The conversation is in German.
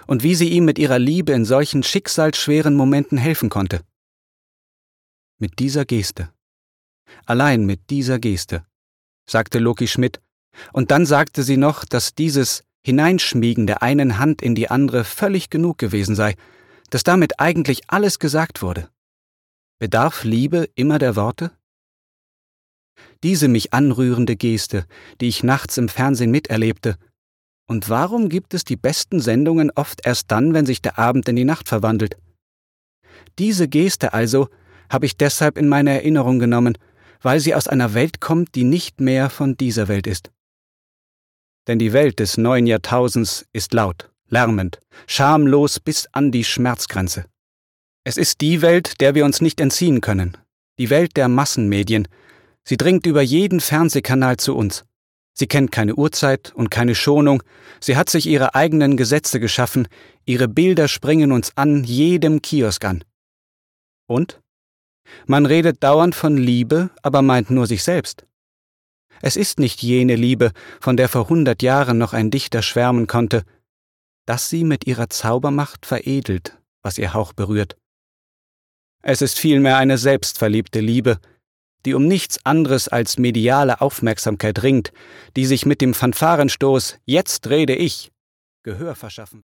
und wie sie ihm mit ihrer Liebe in solchen schicksalsschweren Momenten helfen konnte. Mit dieser Geste. Allein mit dieser Geste, sagte Loki Schmidt, und dann sagte sie noch, dass dieses Hineinschmiegen der einen Hand in die andere völlig genug gewesen sei, dass damit eigentlich alles gesagt wurde. Bedarf Liebe immer der Worte? Diese mich anrührende Geste, die ich nachts im Fernsehen miterlebte. Und warum gibt es die besten Sendungen oft erst dann, wenn sich der Abend in die Nacht verwandelt? Diese Geste also habe ich deshalb in meine Erinnerung genommen, weil sie aus einer Welt kommt, die nicht mehr von dieser Welt ist. Denn die Welt des neuen Jahrtausends ist laut, lärmend, schamlos bis an die Schmerzgrenze. Es ist die Welt, der wir uns nicht entziehen können, die Welt der Massenmedien. Sie dringt über jeden Fernsehkanal zu uns. Sie kennt keine Uhrzeit und keine Schonung, sie hat sich ihre eigenen Gesetze geschaffen, ihre Bilder springen uns an jedem Kiosk an. Und? Man redet dauernd von Liebe, aber meint nur sich selbst. Es ist nicht jene Liebe, von der vor 100 Jahren noch ein Dichter schwärmen konnte, dass sie mit ihrer Zaubermacht veredelt, was ihr Hauch berührt. Es ist vielmehr eine selbstverliebte Liebe, die um nichts anderes als mediale Aufmerksamkeit ringt, die sich mit dem Fanfarenstoß »Jetzt rede ich« Gehör verschaffen.